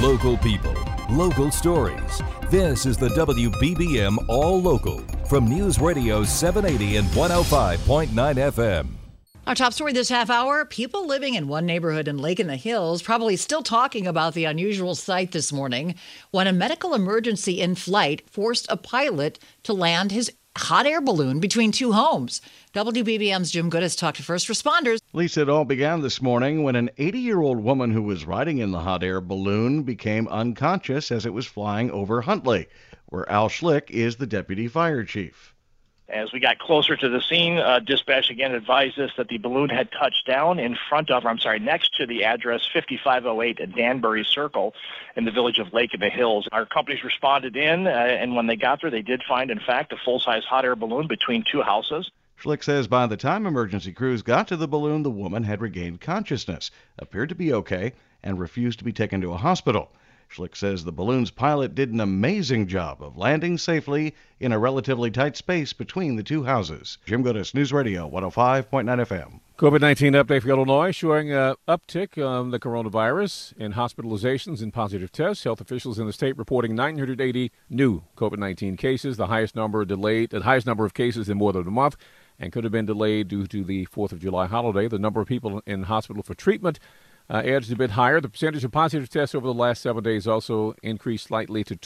Local people, local stories. This is the WBBM All Local from News Radio 780 and 105.9 FM. Our top story this half hour, people living in one neighborhood in Lake in the Hills probably still talking about the unusual sight this morning when a medical emergency in flight forced a pilot to land his hot air balloon between two homes. WBBM's Jim Goodis talked to first responders. Lisa, it all began this morning when an 80-year-old woman who was riding in the hot air balloon became unconscious as it was flying over Huntley, where Al Schlick is the deputy fire chief. As we got closer to the scene, dispatch again advised us that the balloon had touched down next to the address 5508 at Danbury Circle in the village of Lake in the Hills. Our companies responded in, and when they got there, they did find, in fact, a full-size hot air balloon between two houses. Schlick says by the time emergency crews got to the balloon, the woman had regained consciousness, appeared to be okay, and refused to be taken to a hospital. Schlick says the balloon's pilot did an amazing job of landing safely in a relatively tight space between the two houses. Jim Goodis, News Radio 105.9 FM. COVID-19 update for Illinois showing an uptick on the coronavirus in hospitalizations and positive tests. Health officials in the state reporting 980 new COVID-19 cases, the highest number of cases in more than a month, and could have been delayed due to the 4th of July holiday. The number of people in hospital for treatment edged a bit higher. The percentage of positive tests over the last 7 days also increased slightly to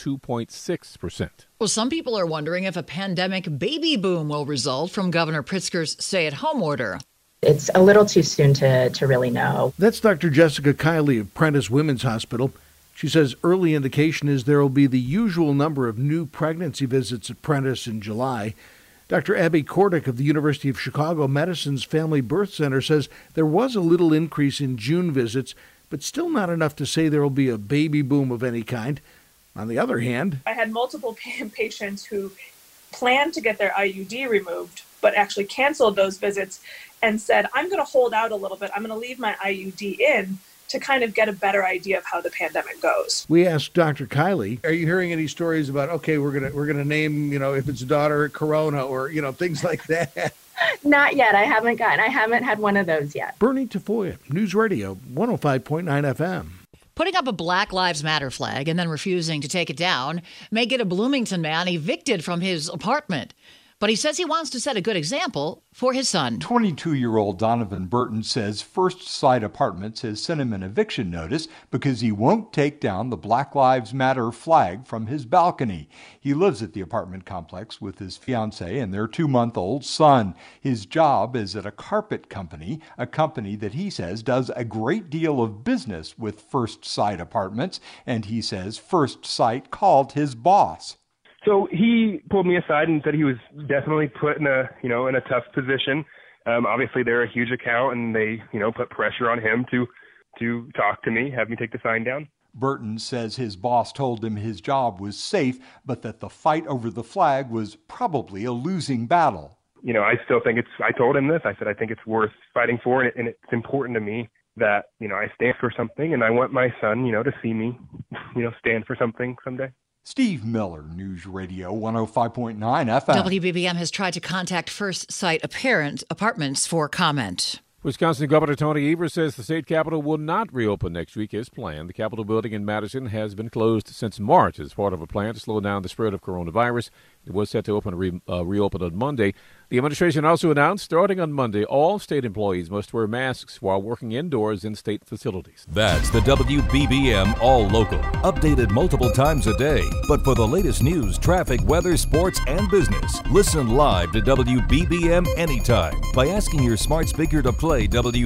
2.6%. Well, some people are wondering if a pandemic baby boom will result from Governor Pritzker's stay-at-home order. It's a little too soon to really know. That's Dr. Jessica Kiley of Prentice Women's Hospital. She says early indication is there will be the usual number of new pregnancy visits at Prentice in July. Dr. Abby Kordick of the University of Chicago Medicine's Family Birth Center says there was a little increase in June visits, but still not enough to say there will be a baby boom of any kind. On the other hand, I had multiple patients who planned to get their IUD removed, but actually canceled those visits and said, I'm going to hold out a little bit. I'm going to leave my IUD in to kind of get a better idea of how the pandemic goes. We asked Dr. Kiley, are you hearing any stories about, okay, we're gonna name, if it's a daughter Corona or, things like that? Not yet. I haven't had one of those yet. Bernie Tafoya, News Radio 105.9 FM. Putting up a Black Lives Matter flag and then refusing to take it down may get a Bloomington man evicted from his apartment. But he says he wants to set a good example for his son. 22-year-old Donovan Burton says First Sight Apartments has sent him an eviction notice because he won't take down the Black Lives Matter flag from his balcony. He lives at the apartment complex with his fiancée and their 2-month-old son. His job is at a carpet company, a company that he says does a great deal of business with First Sight Apartments, and he says First Sight called his boss. So he pulled me aside and said he was definitely put in a tough position. Obviously they're a huge account and they, put pressure on him to talk to me, have me take the sign down. Burton says his boss told him his job was safe, but that the fight over the flag was probably a losing battle. I still think I told him this. I said, I think it's worth fighting for, and it's important to me that, I stand for something, and I want my son, to see me, stand for something someday. Steve Miller, News Radio 105.9 FM. WBBM has tried to contact First Sight Apartments for comment. Wisconsin Governor Tony Evers says the state capitol will not reopen next week as planned. The Capitol building in Madison has been closed since March as part of a plan to slow down the spread of coronavirus. It was set to reopen on Monday. The administration also announced starting on Monday, all state employees must wear masks while working indoors in state facilities. That's the WBBM All Local, updated multiple times a day. But for the latest news, traffic, weather, sports, and business, listen live to WBBM anytime by asking your smart speaker to play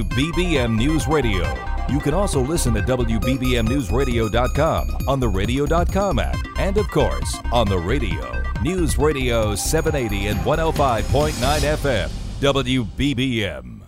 WBBM News Radio. You can also listen at WBBMNewsRadio.com, on the Radio.com app, and of course, on the radio. News Radio 780 and 105.9 FM, WBBM.